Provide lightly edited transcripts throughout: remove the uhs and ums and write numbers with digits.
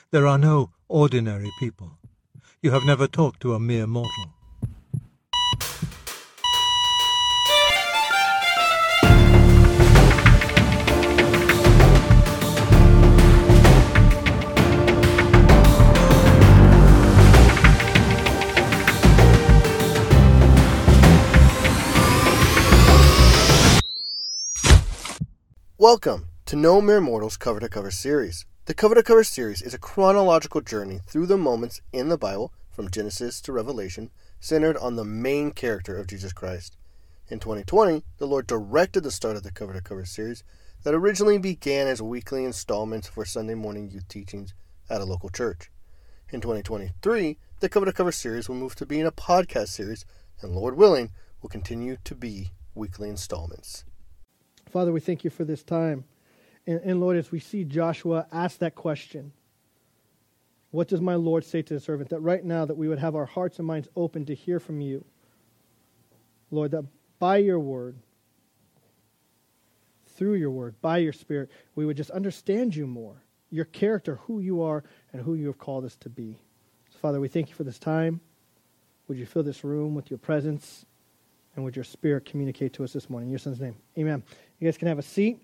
There are no ordinary people. You have never talked to a mere mortal. Welcome to No Mere Mortals Cover to Cover series. The Cover to Cover series is a chronological journey through the moments in the Bible, from Genesis to Revelation, centered on the main character of Jesus Christ. In 2020, the Lord directed the start of the Cover to Cover series that originally began as weekly installments for Sunday morning youth teachings at a local church. In 2023, the Cover to Cover series will move to being a podcast series, and Lord willing, will continue to be weekly installments. Father, we thank you for this time. And Lord, as we see Joshua ask that question, what does my Lord say to the servant? That right now that we would have our hearts and minds open to hear from you. Lord, that by your word, through your word, by your Spirit, we would just understand you more, your character, who you are, and who you have called us to be. So Father, we thank you for this time. Would you fill this room with your presence, and would your Spirit communicate to us this morning? In your Son's name, amen. You guys can have a seat.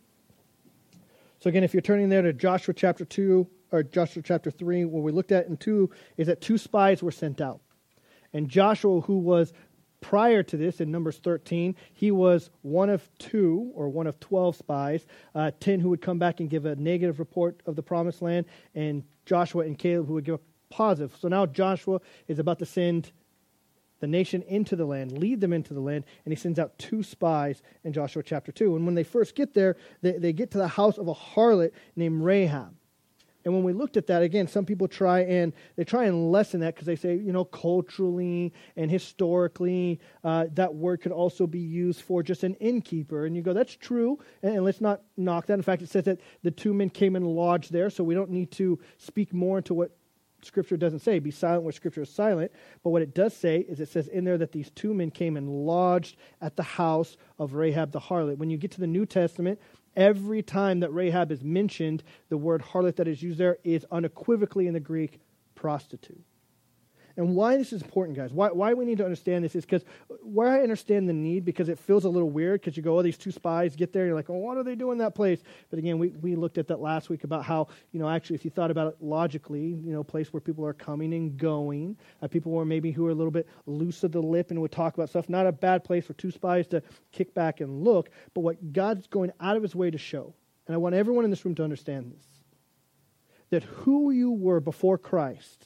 So again, if you're turning there to Joshua chapter 2, or Joshua chapter 3, what we looked at in 2 is that 2 spies were sent out. And Joshua, who was prior to this, in Numbers 13, he was one of 2, or one of 12 spies, 10 who would come back and give a negative report of the promised land, and Joshua and Caleb who would give a positive. So now Joshua is about to send the nation into the land, lead them into the land, and he sends out 2 spies in Joshua chapter 2. And when they first get there, they get to the house of a harlot named Rahab. And when we looked at that, again, some people try and lessen that because they say, culturally and historically, that word could also be used for just an innkeeper. And you go, that's true, and let's not knock that. In fact, it says that the 2 men came and lodged there, so we don't need to speak more into what Scripture doesn't say. Be silent where Scripture is silent. But what it does say is it says in there that these 2 men came and lodged at the house of Rahab the harlot. When you get to the New Testament, every time that Rahab is mentioned, the word harlot that is used there is unequivocally in the Greek prostitute. And why this is important, guys, why we need to understand this is because where I understand the need, because it feels a little weird, because you go, these 2 spies get there, and you're like, what do they do in that place? But again, we looked at that last week about how, actually, if you thought about it logically, a place where people are coming and going, people who are a little bit loose of the lip and would talk about stuff, not a bad place for 2 spies to kick back and look, but what God's going out of his way to show, and I want everyone in this room to understand this, that who you were before Christ,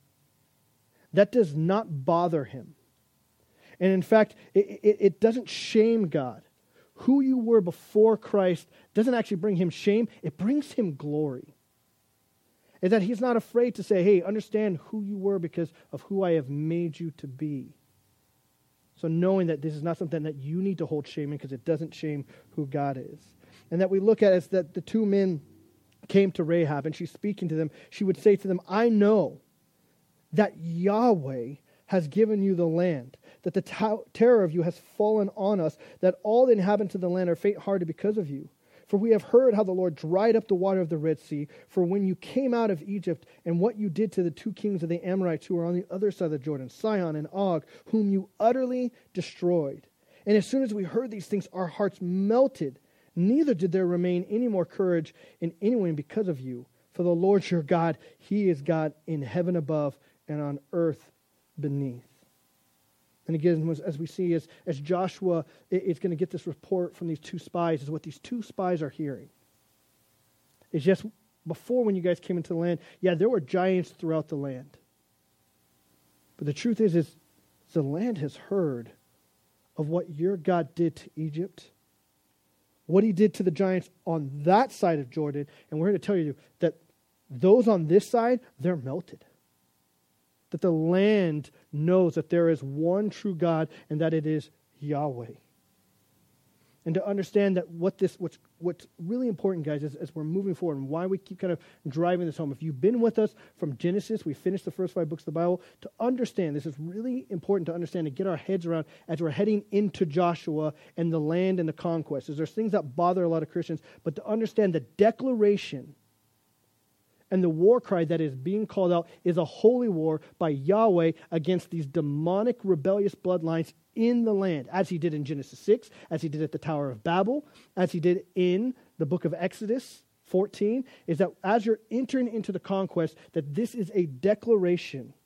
that does not bother him. And in fact, it doesn't shame God. Who you were before Christ doesn't actually bring him shame. It brings him glory. Is that he's not afraid to say, hey, understand who you were because of who I have made you to be. So knowing that this is not something that you need to hold shame in because it doesn't shame who God is. And that we look at is that the 2 men came to Rahab and she's speaking to them. She would say to them, I know that Yahweh has given you the land, that the terror of you has fallen on us, that all the inhabitants of the land are faint-hearted because of you. For we have heard how the Lord dried up the water of the Red Sea, for when you came out of Egypt, and what you did to the 2 kings of the Amorites who were on the other side of the Jordan, Sihon and Og, whom you utterly destroyed. And as soon as we heard these things, our hearts melted. Neither did there remain any more courage in anyone because of you. For the Lord your God, he is God in heaven above and on earth beneath. And again, as we see, as Joshua is going to get this report from these 2 spies, is what these 2 spies are hearing. It's just before when you guys came into the land, there were giants throughout the land. But the truth is the land has heard of what your God did to Egypt, what he did to the giants on that side of Jordan, and we're here to tell you that those on this side, they're melted. That the land knows that there is one true God and that it is Yahweh. And to understand that what's really important, guys, as we're moving forward and why we keep kind of driving this home. If you've been with us from Genesis, we finished the first 5 books of the Bible, to understand, this is really important to understand, to get our heads around as we're heading into Joshua and the land and the conquest. There's things that bother a lot of Christians, but to understand the declaration And the war cry that is being called out is a holy war by Yahweh against these demonic, rebellious bloodlines in the land, as he did in Genesis 6, as he did at the Tower of Babel, as he did in the book of Exodus 14, is that as you're entering into the conquest, that this is a declaration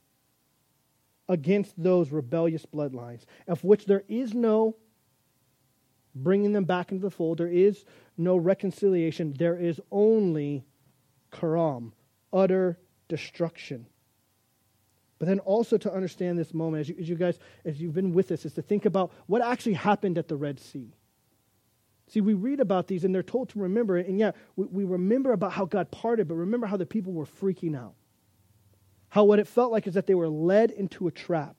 against those rebellious bloodlines, of which there is no bringing them back into the fold. There is no reconciliation. There is only karam, utter destruction. But then also to understand this moment, as you guys, as you've been with us, is to think about what actually happened at the Red Sea. See, we read about these and they're told to remember it, and yeah, we remember about how God parted, but remember how the people were freaking out. How what it felt like is that they were led into a trap.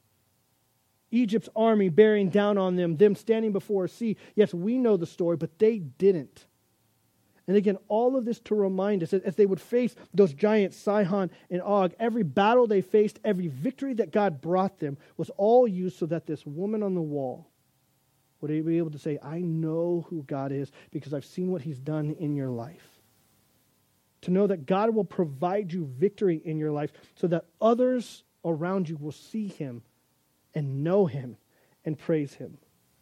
Egypt's army bearing down on them standing before a sea. Yes, we know the story, but they didn't. And again, all of this to remind us that as they would face those giants, Sihon and Og, every battle they faced, every victory that God brought them was all used so that this woman on the wall would be able to say, I know who God is because I've seen what he's done in your life. To know that God will provide you victory in your life so that others around you will see him and know him and praise him.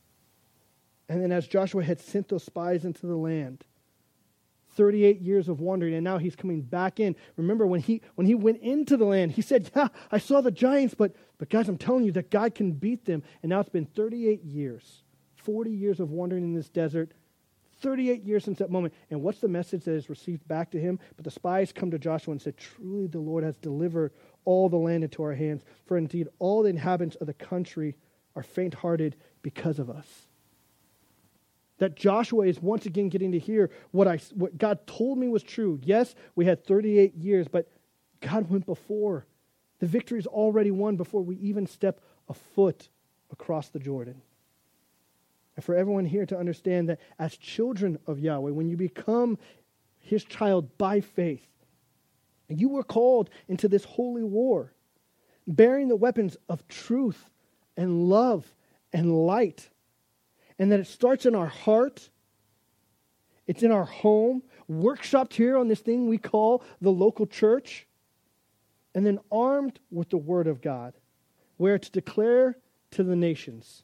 And then as Joshua had sent those spies into the land, 38 years of wandering, and now he's coming back in. Remember, when he went into the land, he said, yeah, I saw the giants, but guys, I'm telling you that God can beat them. And now it's been 38 years, 40 years of wandering in this desert, 38 years since that moment. And what's the message that is received back to him? But the spies come to Joshua and said, truly the Lord has delivered all the land into our hands, for indeed all the inhabitants of the country are faint-hearted because of us. That Joshua is once again getting to hear what God told me was true. Yes, we had 38 years, but God went before. The victory is already won before we even step a foot across the Jordan. And for everyone here to understand that as children of Yahweh, when you become his child by faith, you were called into this holy war, bearing the weapons of truth and love and light. And that it starts in our heart, it's in our home, workshopped here on this thing we call the local church, and then armed with the word of God, where to declare to the nations,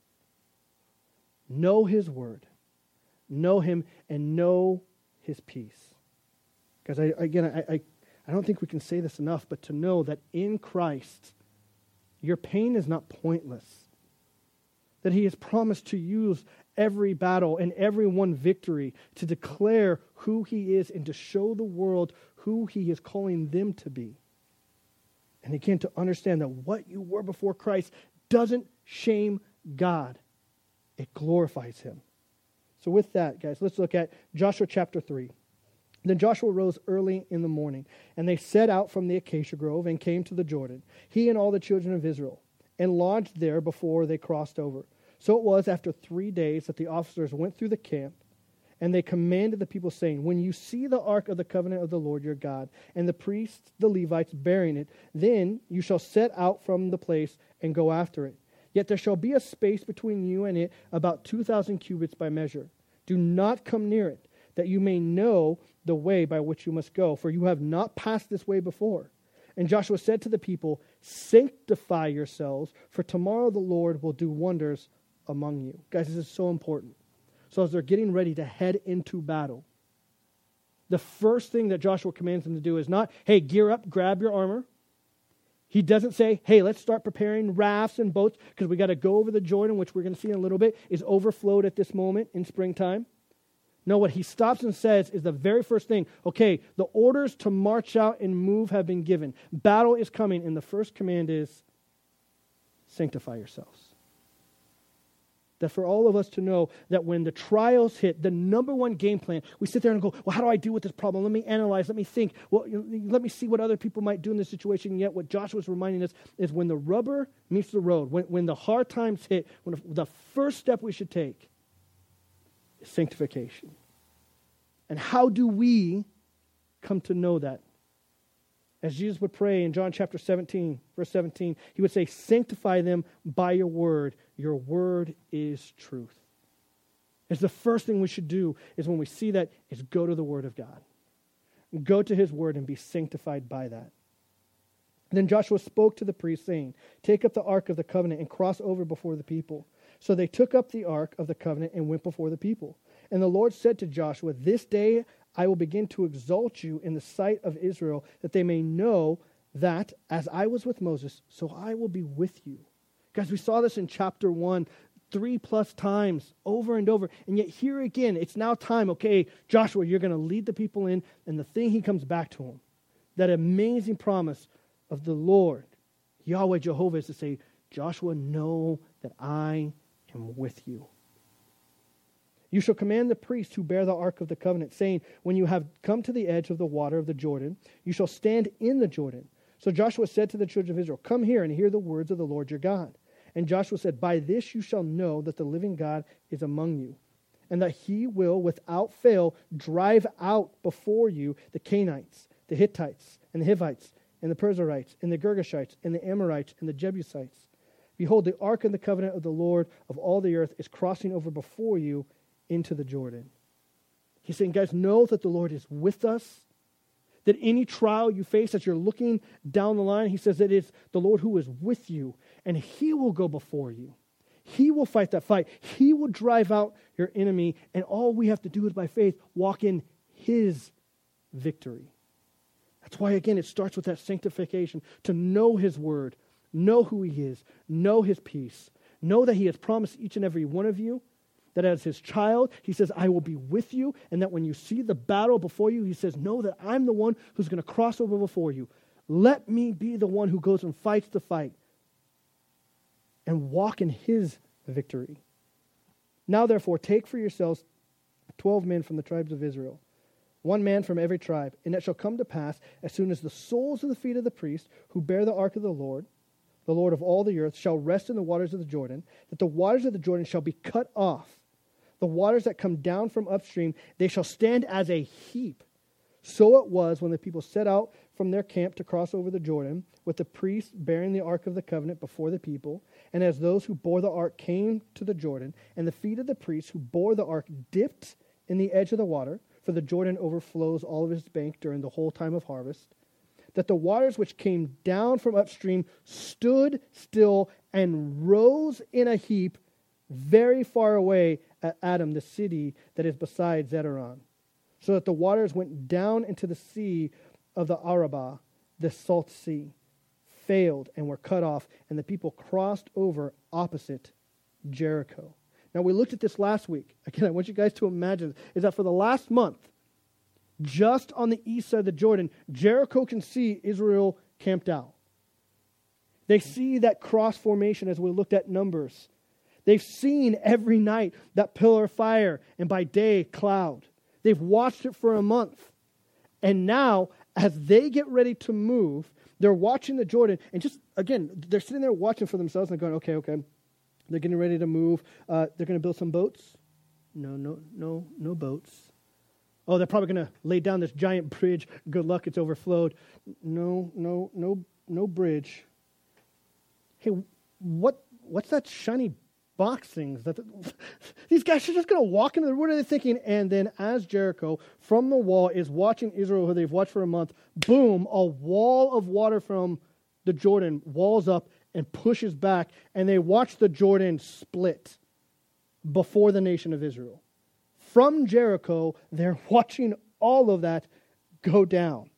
know his word, know him, and know his peace. Because I don't think we can say this enough, but to know that in Christ, your pain is not pointless. That he has promised to use every battle and every one victory to declare who he is and to show the world who he is calling them to be. And again, to understand that what you were before Christ doesn't shame God. It glorifies him. So with that, guys, let's look at Joshua chapter 3. Then Joshua rose early in the morning, and they set out from the acacia grove and came to the Jordan, he and all the children of Israel, and lodged there before they crossed over. So it was after 3 days that the officers went through the camp, and they commanded the people, saying, when you see the ark of the covenant of the Lord your God, and the priests, the Levites, bearing it, then you shall set out from the place and go after it. Yet there shall be a space between you and it, about 2,000 cubits by measure. Do not come near it, that you may know the way by which you must go, for you have not passed this way before. And Joshua said to the people, sanctify yourselves, for tomorrow the Lord will do wonders among you. Guys, this is so important. So as they're getting ready to head into battle, the first thing that Joshua commands them to do is not, hey, gear up, grab your armor. He doesn't say, hey, let's start preparing rafts and boats because we got to go over the Jordan, which we're going to see in a little bit, is overflowed at this moment in springtime. No, what he stops and says is the very first thing. Okay, the orders to march out and move have been given. Battle is coming, and the first command is sanctify yourselves. That for all of us to know that when the trials hit, the number one game plan, we sit there and go, well, how do I deal with this problem? Let me analyze, let me think. Well, let me see what other people might do in this situation. And yet what Joshua's reminding us is when the rubber meets the road, when the hard times hit, when the first step we should take is sanctification. And how do we come to know that? As Jesus would pray in John chapter 17, verse 17, he would say, sanctify them by your word. Your word is truth. It's the first thing we should do is when we see that is go to the word of God. Go to his word and be sanctified by that. Then Joshua spoke to the priests, saying, take up the ark of the covenant and cross over before the people. So they took up the ark of the covenant and went before the people. And the Lord said to Joshua, this day I will begin to exalt you in the sight of Israel, that they may know that as I was with Moses, so I will be with you. Guys, we saw this in chapter 1 3+ times, over and over. And yet here again, it's now time, okay, Joshua, you're going to lead the people in. And the thing he comes back to him, that amazing promise of the Lord, Yahweh Jehovah, is to say, Joshua, know that I am with you. You shall command the priests who bear the ark of the covenant, saying, when you have come to the edge of the water of the Jordan, you shall stand in the Jordan. So Joshua said to the children of Israel, come here and hear the words of the Lord your God. And Joshua said, by this you shall know that the living God is among you, and that he will without fail drive out before you the Canaanites, the Hittites, and the Hivites, and the Perizzites, and the Girgashites, and the Amorites, and the Jebusites. Behold, the ark of the covenant of the Lord of all the earth is crossing over before you into the Jordan. He's saying, guys, know that the Lord is with us, that any trial you face as you're looking down the line, he says that it's the Lord who is with you, and he will go before you. He will fight that fight. He will drive out your enemy, and all we have to do is by faith walk in his victory. That's why, again, it starts with that sanctification, to know his word, know who he is, know his peace, know that he has promised each and every one of you that as his child, he says, I will be with you, and that when you see the battle before you, he says, know that I'm the one who's going to cross over before you. Let me be the one who goes and fights the fight and walk in his victory. Now, therefore, take for yourselves 12 men from the tribes of Israel, one man from every tribe, and it shall come to pass, as soon as the soles of the feet of the priests who bear the ark of the Lord of all the earth, shall rest in the waters of the Jordan, that the waters of the Jordan shall be cut off. The waters that come down from upstream, they shall stand as a heap. So it was when the people set out from their camp to cross over the Jordan, with the priests bearing the ark of the covenant before the people. And as those who bore the ark came to the Jordan, and the feet of the priests who bore the ark dipped in the edge of the water, for the Jordan overflows all of its bank during the whole time of harvest, that the waters which came down from upstream stood still and rose in a heap very far away at Adam, the city that is beside Zedron, so that the waters went down into the sea of the Arabah, the salt sea, failed and were cut off, and the people crossed over opposite Jericho. Now, we looked at this last week. Again, I want you guys to imagine is that for the last month, just on the east side of the Jordan, Jericho can see Israel camped out. They see that cross formation as we looked at Numbers. They've seen every night that pillar of fire and by day cloud. They've watched it for a month. And now, as they get ready to move, they're watching the Jordan. And just, again, they're sitting there watching for themselves and going, okay. They're getting ready to move. They're going to build some boats. No boats. Oh, they're probably going to lay down this giant bridge. Good luck, it's overflowed. No bridge. Hey, what's that shiny box things? These guys are just going to walk into the, what are they thinking? And then as Jericho from the wall is watching Israel, who they've watched for a month, boom, a wall of water from the Jordan walls up and pushes back, and they watch the Jordan split before the nation of Israel. From Jericho, they're watching all of that go down.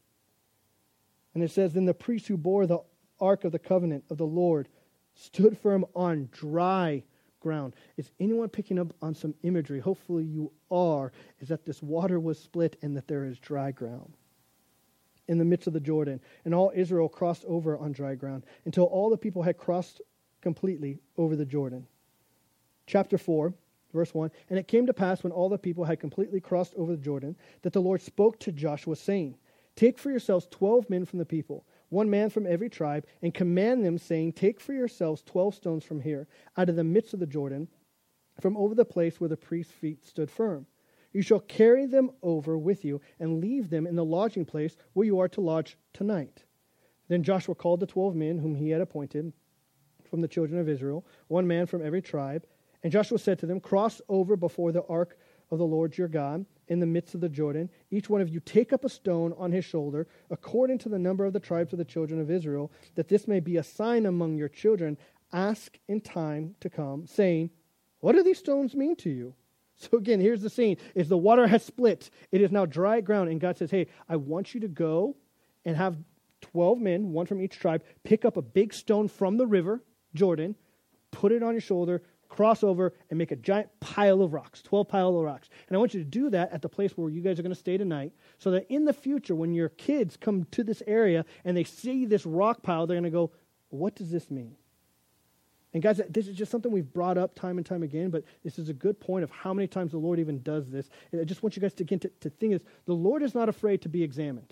And it says, then the priests who bore the ark of the covenant of the Lord stood firm on dry ground. Is anyone picking up on some imagery? Hopefully you are. Is that this water was split and that there is dry ground in the midst of the Jordan. And all Israel crossed over on dry ground until all the people had crossed completely over the Jordan. Chapter 4, verse 1. And it came to pass when all the people had completely crossed over the Jordan that the Lord spoke to Joshua, saying, take for yourselves 12 men from the people, one man from every tribe, and command them, saying, take for yourselves 12 stones from here, out of the midst of the Jordan, from over the place where the priest's feet stood firm. You shall carry them over with you, and leave them in the lodging place where you are to lodge tonight. Then Joshua called the 12 men whom he had appointed from the children of Israel, one man from every tribe. And Joshua said to them, cross over before the ark of the Lord your God, in the midst of the Jordan. Each one of you take up a stone on his shoulder, according to the number of the tribes of the children of Israel, that this may be a sign among your children. Ask in time to come, saying, what do these stones mean to you? So again, here's the scene. Is the water has split. It is now dry ground. And God says, hey, I want you to go and have 12 men, one from each tribe, pick up a big stone from the river, Jordan, put it on your shoulder, cross over, and make a giant pile of rocks, 12 pile of rocks. And I want you to do that at the place where you guys are going to stay tonight, so that in the future, when your kids come to this area and they see this rock pile, they're going to go, what does this mean? And guys, this is just something we've brought up time and time again, but this is a good point of how many times the Lord even does this. And I just want you guys to begin to think is, the Lord is not afraid to be examined.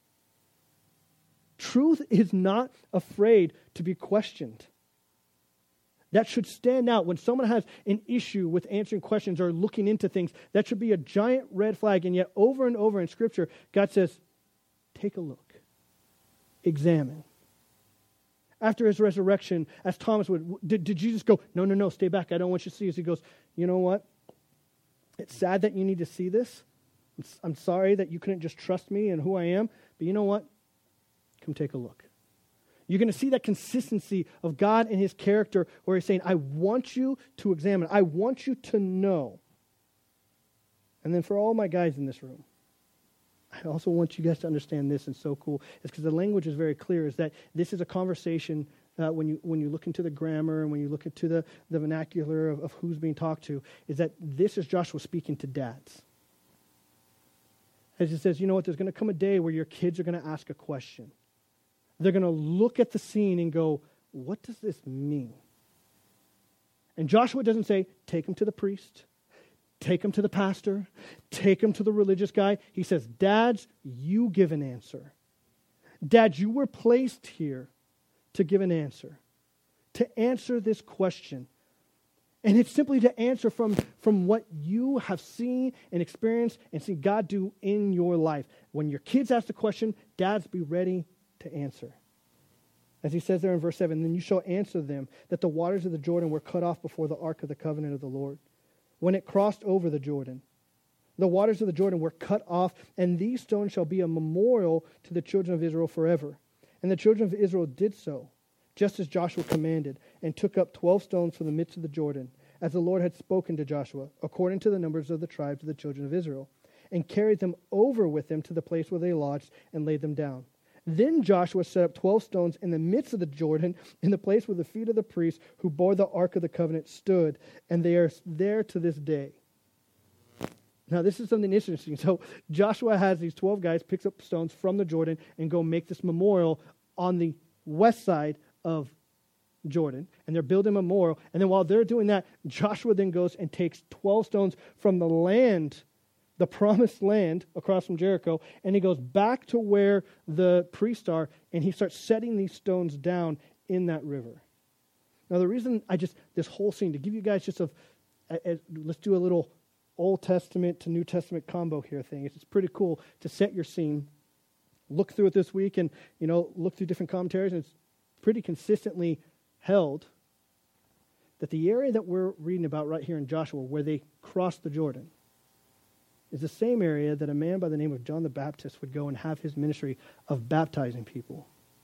Truth is not afraid to be questioned. That should stand out. When someone has an issue with answering questions or looking into things, that should be a giant red flag. And yet over and over in Scripture, God says, take a look. Examine. After his resurrection, as Thomas would, did Jesus go, no, stay back. I don't want you to see this. He goes, you know what? It's sad that you need to see this. I'm sorry that you couldn't just trust me and who I am. But you know what? Come take a look. You're going to see that consistency of God and his character where he's saying, I want you to examine. I want you to know. And then for all my guys in this room, I also want you guys to understand this, and so cool, is because the language is very clear, is that this is a conversation when you look into the grammar and when you look into the vernacular of who's being talked to, is that this is Joshua speaking to dads. As he says, you know what, there's going to come a day where your kids are going to ask a question. They're going to look at the scene and go, what does this mean? And Joshua doesn't say, take them to the priest. Take him to the pastor. Take him to the religious guy. He says, dads, you give an answer. Dads, you were placed here to give an answer. To answer this question. And it's simply to answer from what you have seen and experienced and seen God do in your life. When your kids ask the question, dads, be ready to answer. As he says there in verse 7, then you shall answer them that the waters of the Jordan were cut off before the ark of the covenant of the Lord. When it crossed over the Jordan, the waters of the Jordan were cut off, and these stones shall be a memorial to the children of Israel forever. And the children of Israel did so, just as Joshua commanded, and took up 12 stones from the midst of the Jordan, as the Lord had spoken to Joshua, according to the numbers of the tribes of the children of Israel, and carried them over with them to the place where they lodged, and laid them down. Then Joshua set up 12 stones in the midst of the Jordan, in the place where the feet of the priests who bore the ark of the covenant stood, and they are there to this day. Now, this is something interesting. So Joshua has these 12 guys, picks up stones from the Jordan, and go make this memorial on the west side of Jordan. And they're building a memorial. And then while they're doing that, Joshua then goes and takes 12 stones from the land, the promised land across from Jericho, and he goes back to where the priests are, and he starts setting these stones down in that river. Now, the reason this whole scene, to give you guys just let's do a little Old Testament to New Testament combo here thing. It's pretty cool to set your scene, look through it this week, and, look through different commentaries, and it's pretty consistently held that the area that we're reading about right here in Joshua, where they crossed the Jordan, is the same area that a man by the name of John the Baptist would go and have his ministry of baptizing people.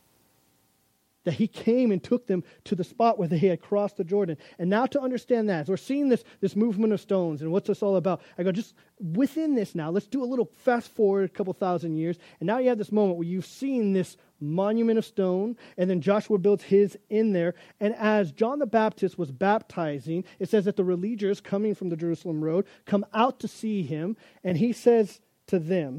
That he came and took them to the spot where they had crossed the Jordan. And now to understand that, as we're seeing this movement of stones and what's this all about, I go, just within this now, let's do a little fast forward a couple thousand years. And now you have this moment where you've seen this monument of stone, and then Joshua builds his in there. And as John the Baptist was baptizing, it says that the religious coming from the Jerusalem road come out to see him, and he says to them,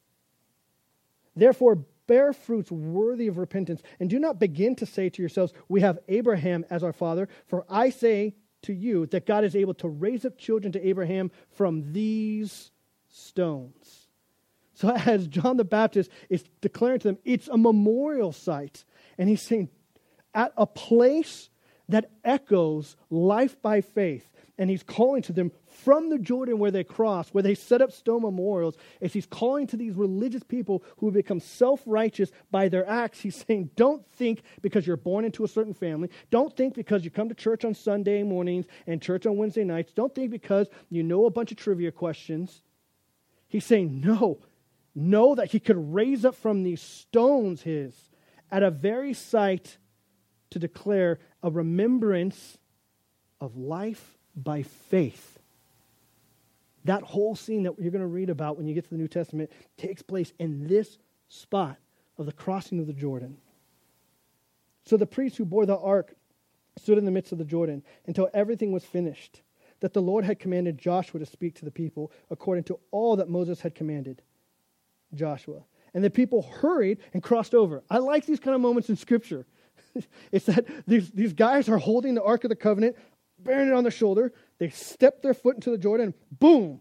therefore, bear fruits worthy of repentance, and do not begin to say to yourselves, we have Abraham as our father, for I say to you that God is able to raise up children to Abraham from these stones. So as John the Baptist is declaring to them, it's a memorial site, and he's saying, at a place that echoes life by faith, and he's calling to them from the Jordan where they crossed, where they set up stone memorials, as he's calling to these religious people who have become self-righteous by their acts. He's saying, don't think because you're born into a certain family. Don't think because you come to church on Sunday mornings and church on Wednesday nights. Don't think because you know a bunch of trivia questions. He's saying, no, know that he could raise up from these stones his at a very sight to declare a remembrance of life by faith. That whole scene that you're going to read about when you get to the New Testament takes place in this spot of the crossing of the Jordan. So the priest who bore the ark stood in the midst of the Jordan until everything was finished, that the Lord had commanded Joshua to speak to the people according to all that Moses had commanded Joshua. And the people hurried and crossed over. I like these kind of moments in Scripture. It's that these guys are holding the Ark of the Covenant, bearing it on their shoulder. They step their foot into the Jordan, boom.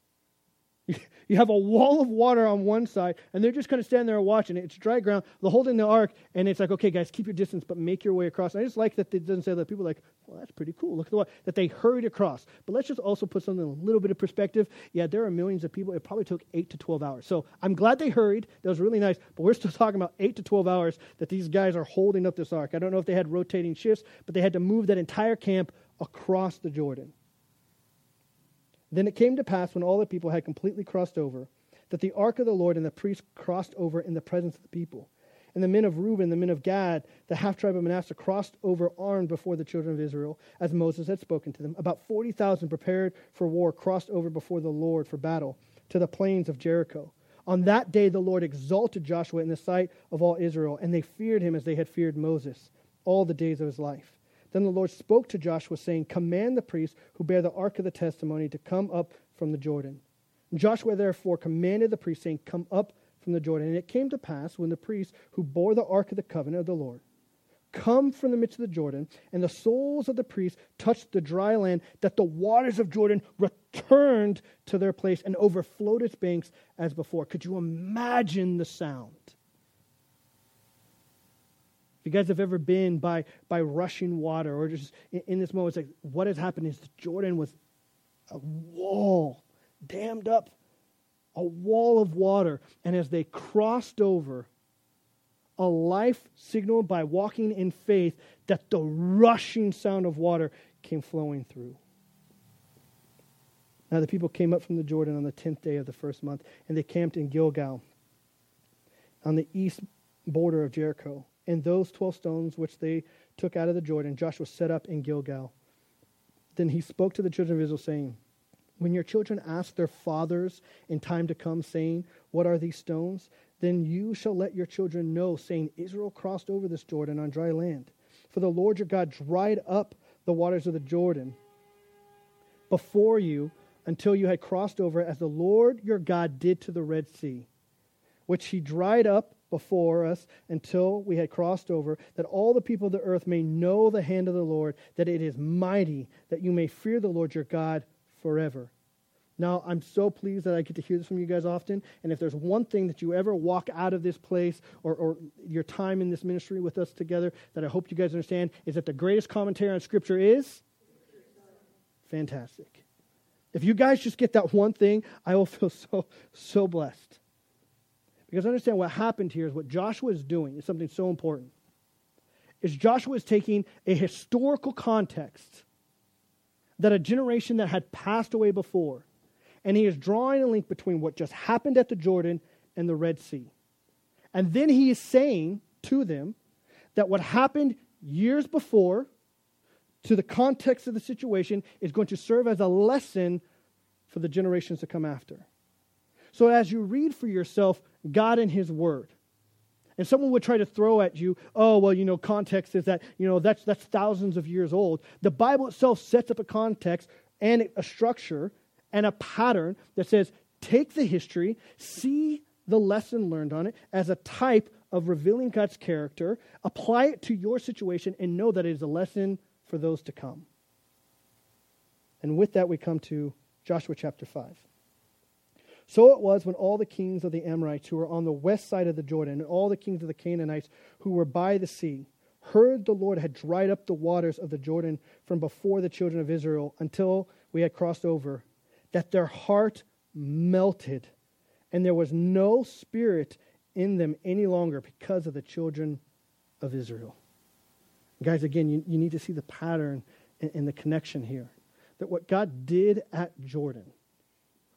You have a wall of water on one side, and they're just kind of standing there watching it. It's dry ground. They're holding the ark, and it's like, okay, guys, keep your distance, but make your way across. And I just like that it doesn't say that. People are like, well, that's pretty cool. Look at the water. That they hurried across. But let's just also put something in a little bit of perspective. Yeah, there are millions of people. It probably took 8 to 12 hours. So I'm glad they hurried. That was really nice. But we're still talking about 8 to 12 hours that these guys are holding up this ark. I don't know if they had rotating shifts, but they had to move that entire camp across the Jordan. Then it came to pass when all the people had completely crossed over, that the ark of the Lord and the priests crossed over in the presence of the people. And the men of Reuben, the men of Gad, the half-tribe of Manasseh, crossed over armed before the children of Israel, as Moses had spoken to them. About 40,000 prepared for war crossed over before the Lord for battle to the plains of Jericho. On that day the Lord exalted Joshua in the sight of all Israel, and they feared him as they had feared Moses all the days of his life. Then the Lord spoke to Joshua, saying, command the priests who bear the ark of the testimony to come up from the Jordan. And Joshua therefore commanded the priests, saying, come up from the Jordan. And it came to pass, when the priests who bore the ark of the covenant of the Lord come from the midst of the Jordan, and the soles of the priests touched the dry land, that the waters of Jordan returned to their place and overflowed its banks as before. Could you imagine the sound? If you guys have ever been by rushing water, or just in this moment, it's like what has happened is the Jordan was a wall, dammed up, a wall of water. And as they crossed over, a life signaled by walking in faith that the rushing sound of water came flowing through. Now the people came up from the Jordan on the 10th day of the first month, and they camped in Gilgal on the east border of Jericho. And those 12 stones which they took out of the Jordan, Joshua set up in Gilgal. Then he spoke to the children of Israel, saying, when your children ask their fathers in time to come, saying, what are these stones? Then you shall let your children know, saying, Israel crossed over this Jordan on dry land. For the Lord your God dried up the waters of the Jordan before you until you had crossed over, as the Lord your God did to the Red Sea, which he dried up before us until we had crossed over, that all the people of the earth may know the hand of the Lord, that it is mighty, that you may fear the Lord your God forever. Now, I'm so pleased that I get to hear this from you guys often, and if there's one thing that you ever walk out of this place or your time in this ministry with us together that I hope you guys understand, is that the greatest commentary on Scripture is fantastic. If you guys just get that one thing, I will feel so blessed. Because understand what happened here is what Joshua is doing is something so important. Is Joshua is taking a historical context that a generation that had passed away before, and he is drawing a link between what just happened at the Jordan and the Red Sea. And then he is saying to them that what happened years before to the context of the situation is going to serve as a lesson for the generations to come after. So as you read for yourself God and His Word, and someone would try to throw at you, oh, well, context is that, that's thousands of years old. The Bible itself sets up a context and a structure and a pattern that says, take the history, see the lesson learned on it as a type of revealing God's character, apply it to your situation, and know that it is a lesson for those to come. And with that, we come to Joshua chapter 5. So it was when all the kings of the Amorites who were on the west side of the Jordan and all the kings of the Canaanites who were by the sea heard the Lord had dried up the waters of the Jordan from before the children of Israel until we had crossed over, that their heart melted, and there was no spirit in them any longer because of the children of Israel. Guys, again, you need to see the pattern and the connection here. That what God did at Jordan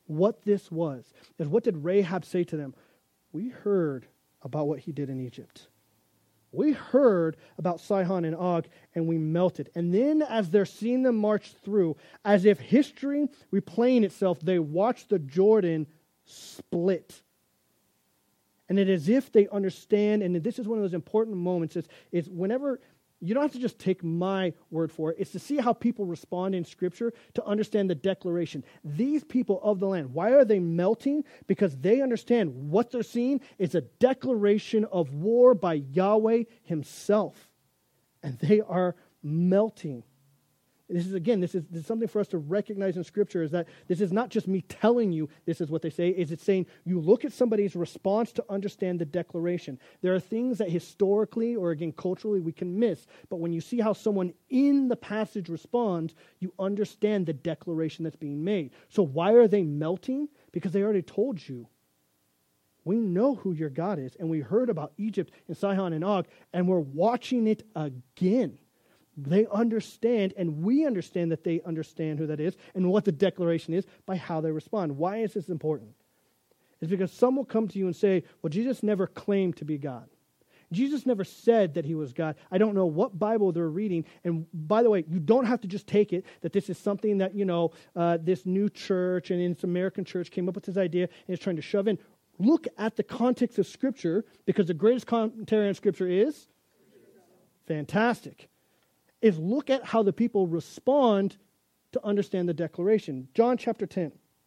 what this was is, what did Rahab say to them? We heard about what he did in Egypt. We heard about Sihon and Og, and we melted. And then as they're seeing them march through, as if history replaying itself, they watch the Jordan split. And it is as if they understand, and this is one of those important moments, is whenever, you don't have to just take my word for it, it's to see how people respond in Scripture to understand the declaration. These people of the land, why are they melting? Because they understand what they're seeing is a declaration of war by Yahweh himself. And they are melting. This is something for us to recognize in Scripture, is that this is not just me telling you this is what they say, is it's saying you look at somebody's response to understand the declaration. There are things that historically or again culturally we can miss, but when you see how someone in the passage responds, you understand the declaration that's being made. So why are they melting? Because they already told you. We know who your God is, and we heard about Egypt and Sihon and Og, and we're watching it again. They understand, and we understand that they understand who that is and what the declaration is by how they respond. Why is this important? It's because some will come to you and say, well, Jesus never claimed to be God. Jesus never said that he was God. I don't know what Bible they're reading. And by the way, you don't have to just take it that this is something that, this new church and in this American church came up with this idea and is trying to shove in. Look at the context of Scripture, because the greatest commentary on Scripture is fantastic. Is look at how the people respond to understand the declaration. John chapter 10.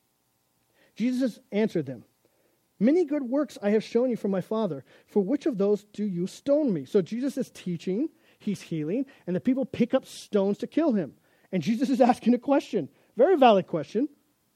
Jesus answered them, many good works I have shown you from my Father. For which of those do you stone me? So Jesus is teaching, he's healing, and the people pick up stones to kill him. And Jesus is asking a question, very valid question.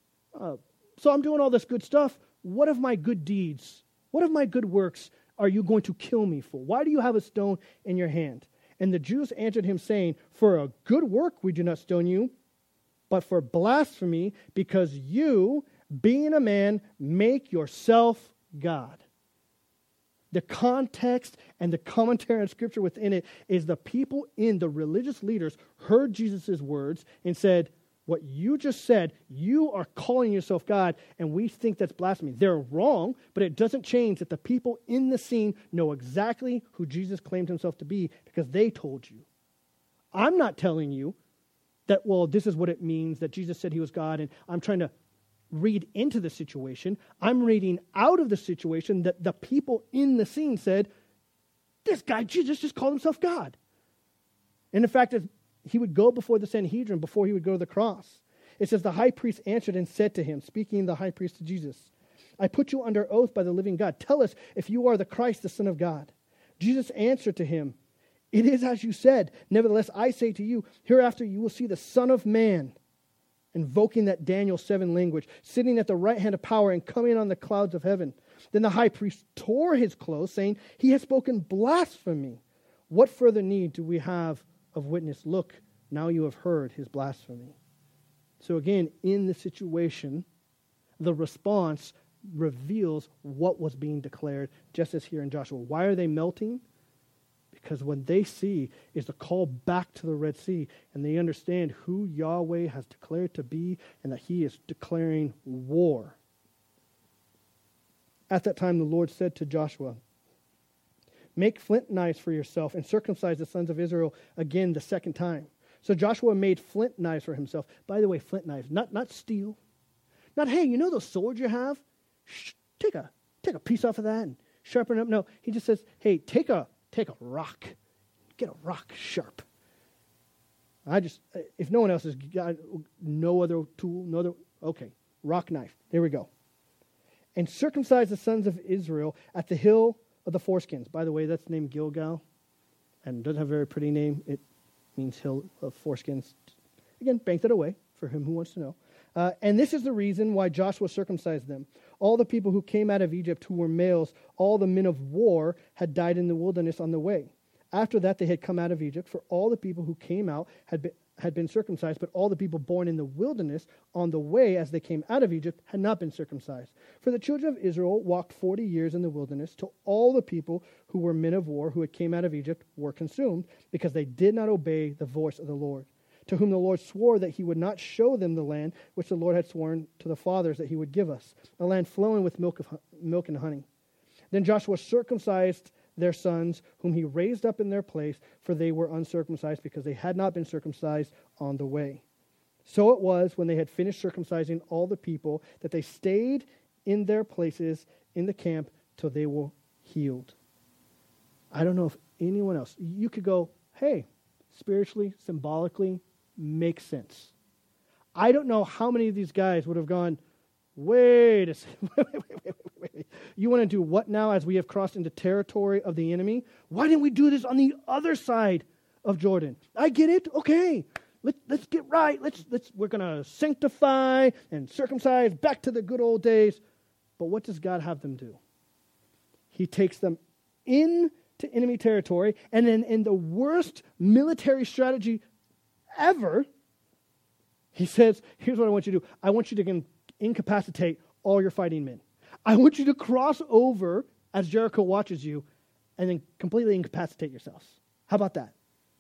So I'm doing all this good stuff. What of my good deeds? What of my good works are you going to kill me for? Why do you have a stone in your hand? And the Jews answered him, saying, for a good work we do not stone you, but for blasphemy, because you, being a man, make yourself God. The context and the commentary on Scripture within it is the people the religious leaders heard Jesus' words and said, what you just said, you are calling yourself God, and we think that's blasphemy. They're wrong, but it doesn't change that the people in the scene know exactly who Jesus claimed himself to be because they told you. I'm not telling you that, well, this is what it means that Jesus said he was God, and I'm trying to read into the situation. I'm reading out of the situation that the people in the scene said, this guy, Jesus, just called himself God. And in fact, he would go before the Sanhedrin before he would go to the cross. It says, the high priest answered and said to him, speaking the high priest to Jesus, I put you under oath by the living God. Tell us if you are the Christ, the Son of God. Jesus answered to him, it is as you said. Nevertheless, I say to you, hereafter you will see the Son of Man, invoking that Daniel 7 language, sitting at the right hand of power and coming on the clouds of heaven. Then the high priest tore his clothes, saying, he has spoken blasphemy. What further need do we have of witness? Look, now you have heard his blasphemy. So again, in the situation, the response reveals what was being declared, just as here in Joshua. Why are they melting? Because what they see is the call back to the Red Sea, and they understand who Yahweh has declared to be, and that he is declaring war. At that time, the Lord said to Joshua, make flint knives for yourself and circumcise the sons of Israel again the second time. So Joshua made flint knives for himself. By the way, flint knives, not steel. Not, hey, you know those swords you have? Take a piece off of that and sharpen it up. No, he just says, hey, take a rock. Get a rock sharp. If no one else has got no other tool, okay, rock knife. There we go. And circumcise the sons of Israel at the hill of the foreskins. By the way, that's named Gilgal, and doesn't have a very pretty name. It means hill of foreskins. Again, bank that away for him who wants to know. And this is the reason why Joshua circumcised them. All the people who came out of Egypt who were males, all the men of war, had died in the wilderness on the way. After that, they had come out of Egypt, for all the people who came out had been circumcised, but all the people born in the wilderness on the way as they came out of Egypt had not been circumcised. For the children of Israel walked 40 years in the wilderness till all the people who were men of war who had came out of Egypt were consumed, because they did not obey the voice of the Lord, to whom the Lord swore that he would not show them the land which the Lord had sworn to the fathers that he would give us, a land flowing with milk and honey. Then Joshua circumcised their sons, whom he raised up in their place, for they were uncircumcised, because they had not been circumcised on the way. So it was, when they had finished circumcising all the people, that they stayed in their places in the camp till they were healed. I don't know if anyone else, you could go, hey, spiritually, symbolically, makes sense. I don't know how many of these guys would have gone, wait a second, wait. You want to do what now as we have crossed into territory of the enemy? Why didn't we do this on the other side of Jordan? I get it. Okay, let's get right. We're going to sanctify and circumcise back to the good old days. But what does God have them do? He takes them into enemy territory, and then in the worst military strategy ever, he says, here's what I want you to do. I want you to incapacitate all your fighting men. I want you to cross over as Jericho watches you and then completely incapacitate yourselves. How about that?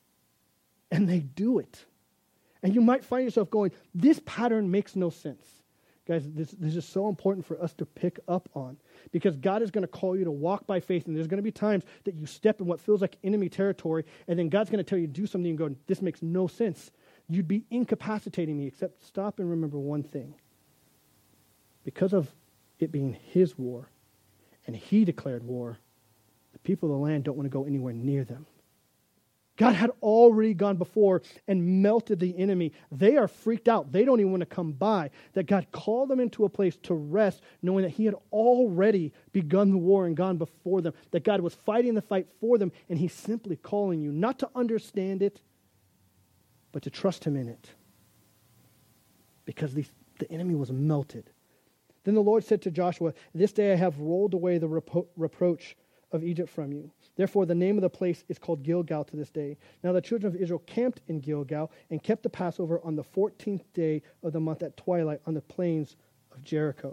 And they do it. And you might find yourself going, this pattern makes no sense. Guys, this is so important for us to pick up on, because God is going to call you to walk by faith, and there's going to be times that you step in what feels like enemy territory, and then God's going to tell you to do something and go, this makes no sense. You'd be incapacitating me, except stop and remember one thing. Because of it being his war, and he declared war, the people of the land don't want to go anywhere near them. God had already gone before and melted the enemy. They are freaked out. They don't even want to come by. That God called them into a place to rest, knowing that he had already begun the war and gone before them. That God was fighting the fight for them, and he's simply calling you not to understand it, but to trust him in it. Because the enemy was melted. Then the Lord said to Joshua, this day I have rolled away the reproach of Egypt from you. Therefore, the name of the place is called Gilgal to this day. Now the children of Israel camped in Gilgal and kept the Passover on the 14th day of the month at twilight on the plains of Jericho.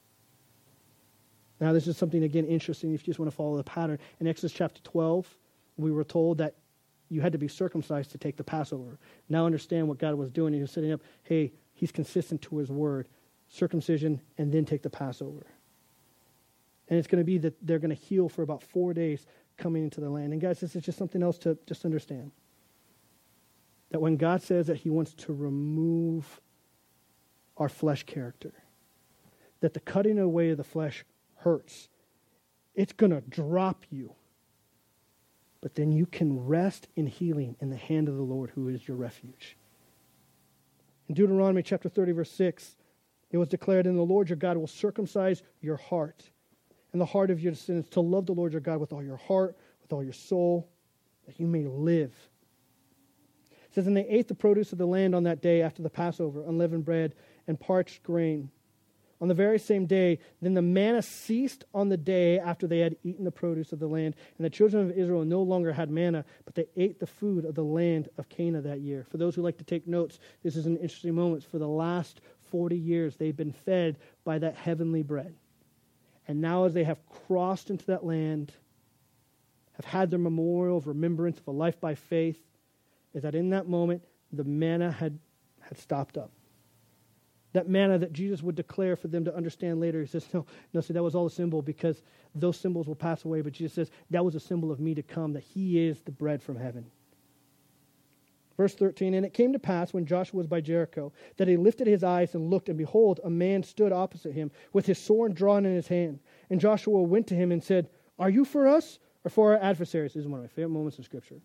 Now this is something, again, interesting if you just want to follow the pattern. In Exodus chapter 12, we were told that you had to be circumcised to take the Passover. Now understand what God was doing. He was setting up, hey, he's consistent to his word. Circumcision and then take the Passover. And it's going to be that they're going to heal for about 4 days coming into the land. And guys, this is just something else to just understand. That when God says that he wants to remove our flesh character, that the cutting away of the flesh hurts. It's going to drop you. But then you can rest in healing in the hand of the Lord, who is your refuge. In Deuteronomy chapter 30, verse 6, it was declared, and the Lord your God will circumcise your heart and the heart of your descendants, to love the Lord your God with all your heart, with all your soul, that you may live. It says, and they ate the produce of the land on that day after the Passover, unleavened bread and parched grain. On the very same day, then the manna ceased on the day after they had eaten the produce of the land. And the children of Israel no longer had manna, but they ate the food of the land of Canaan that year. For those who like to take notes, this is an interesting moment. For the last 40 years, they've been fed by that heavenly bread. And now as they have crossed into that land, have had their memorial of remembrance of a life by faith, is that in that moment, the manna had stopped up. That manna that Jesus would declare for them to understand later, he says, no, see, that was all a symbol, because those symbols will pass away. But Jesus says, that was a symbol of me to come, that he is the bread from heaven. Verse 13, and it came to pass when Joshua was by Jericho, that he lifted his eyes and looked, and behold, a man stood opposite him with his sword drawn in his hand. And Joshua went to him and said, are you for us or for our adversaries? This is one of my favorite moments in Scripture.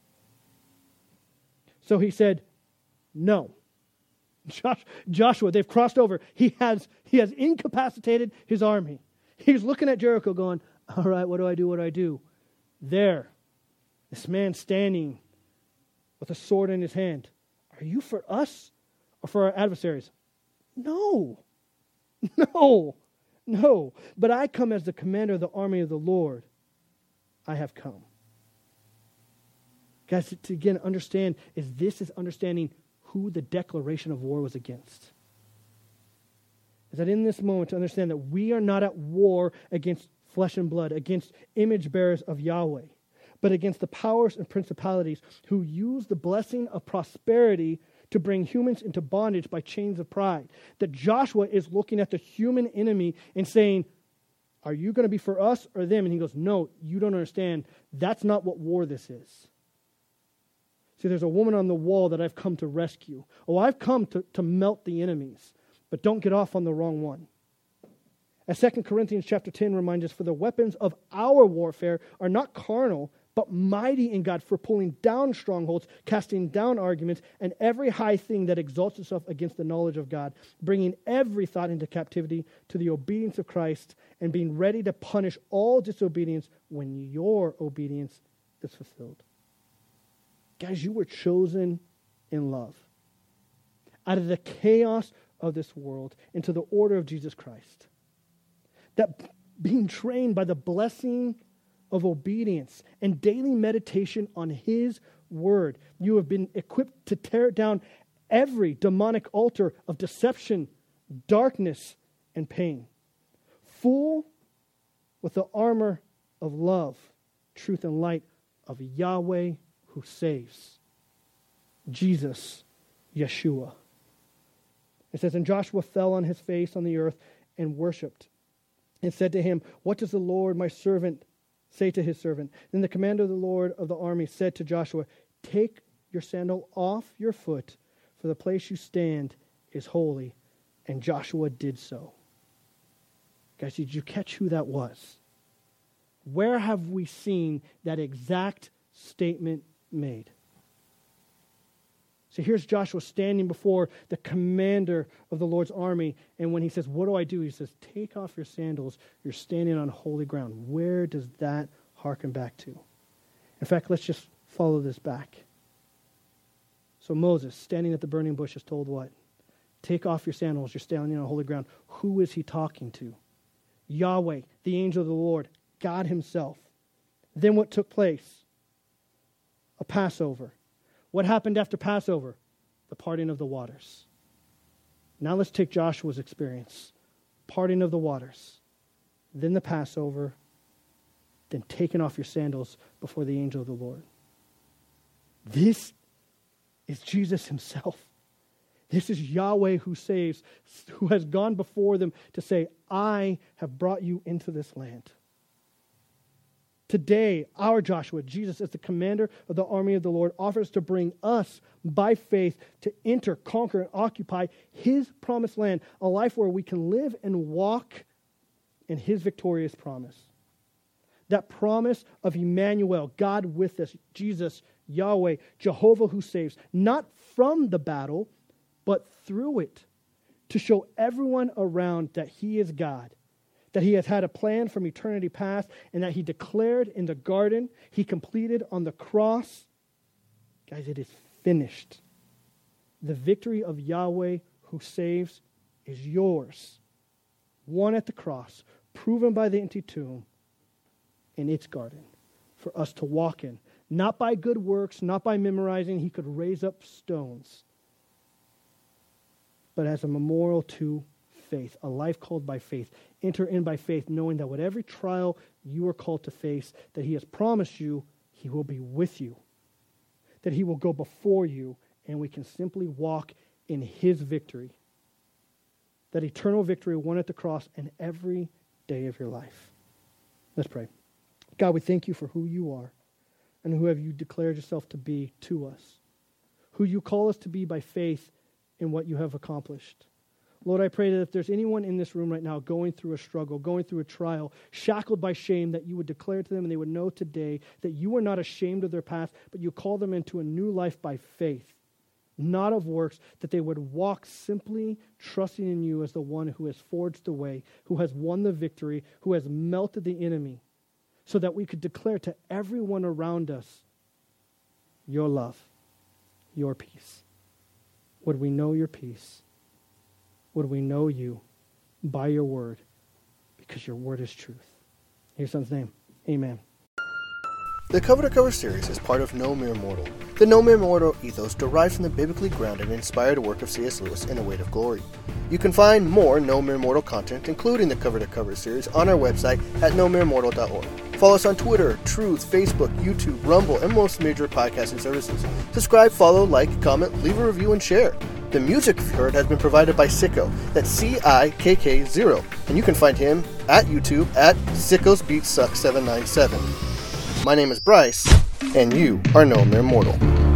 So he said, no. Joshua, they've crossed over. He has incapacitated his army. He's looking at Jericho going, all right, what do I do? What do I do? There, this man standing with a sword in his hand. Are you for us or for our adversaries? No. But I come as the commander of the army of the Lord. I have come. Guys, to again understand, this is understanding who the declaration of war was against. Is that in this moment to understand that we are not at war against flesh and blood, against image bearers of Yahweh, but against the powers and principalities who use the blessing of prosperity to bring humans into bondage by chains of pride. That Joshua is looking at the human enemy and saying, are you going to be for us or them? And he goes, no, you don't understand. That's not what war this is. See, there's a woman on the wall that I've come to rescue. Oh, I've come to melt the enemies, but don't get off on the wrong one. As 2 Corinthians chapter 10 reminds us, for the weapons of our warfare are not carnal, but mighty in God for pulling down strongholds, casting down arguments, and every high thing that exalts itself against the knowledge of God, bringing every thought into captivity to the obedience of Christ, and being ready to punish all disobedience when your obedience is fulfilled. Guys, you were chosen in love. Out of the chaos of this world into the order of Jesus Christ. That being trained by the blessing of obedience and daily meditation on His Word, you have been equipped to tear down every demonic altar of deception, darkness, and pain. Full with the armor of love, truth, and light of Yahweh who saves. Jesus, Yeshua. It says, and Joshua fell on his face on the earth and worshipped and said to him, what does the Lord, my servant, say to his servant? Then the commander of the Lord of the army said to Joshua, take your sandal off your foot, for the place you stand is holy. And Joshua did so. Guys, did you catch who that was? Where have we seen that exact statement made? So here's Joshua standing before the commander of the Lord's army, and when he says, what do I do? He says, take off your sandals. You're standing on holy ground. Where does that harken back to? In fact, let's just follow this back. So Moses, standing at the burning bush, is told what? Take off your sandals. You're standing on holy ground. Who is he talking to? Yahweh, the angel of the Lord, God himself. Then what took place? A Passover. What happened after Passover? The parting of the waters. Now let's take Joshua's experience. Parting of the waters. Then the Passover. Then taking off your sandals before the angel of the Lord. This is Jesus himself. This is Yahweh who saves, who has gone before them to say, I have brought you into this land. Today, our Joshua, Jesus, as the commander of the army of the Lord, offers to bring us by faith to enter, conquer, and occupy his promised land, a life where we can live and walk in his victorious promise. That promise of Emmanuel, God with us, Jesus, Yahweh, Jehovah who saves, not from the battle, but through it, to show everyone around that he is God, that he has had a plan from eternity past, and that he declared in the garden, he completed on the cross. Guys, it is finished. The victory of Yahweh who saves is yours. Won at the cross, proven by the empty tomb in its garden for us to walk in. Not by good works, not by memorizing. He could raise up stones. But as a memorial to faith, a life called by faith. Enter in by faith, knowing that with every trial you are called to face, that he has promised you he will be with you, that he will go before you, and we can simply walk in his victory. That eternal victory won at the cross and every day of your life. Let's pray. God, we thank you for who you are and who have you declared yourself to be to us, who you call us to be by faith in what you have accomplished. Lord, I pray that if there's anyone in this room right now going through a struggle, going through a trial, shackled by shame, that you would declare to them and they would know today that you are not ashamed of their past, but you call them into a new life by faith, not of works, that they would walk simply trusting in you as the one who has forged the way, who has won the victory, who has melted the enemy, so that we could declare to everyone around us your love, your peace. Would we know your peace? Would we know you by your word? Because your word is truth. In your son's name, amen. The Cover to Cover series is part of No Mere Mortal. The No Mere Mortal ethos derives from the biblically grounded and inspired work of C.S. Lewis in A Weight of Glory. You can find more No Mere Mortal content, including the Cover to Cover series, on our website at nomeremortal.org. Follow us on Twitter, Truth, Facebook, YouTube, Rumble, and most major podcasting services. Subscribe, follow, like, comment, leave a review, and share. The music you've heard has been provided by Sicko. That's CIKK0. And you can find him at YouTube at SickosBeatSuck797. My name is Bryce, and you are No Mere Mortal.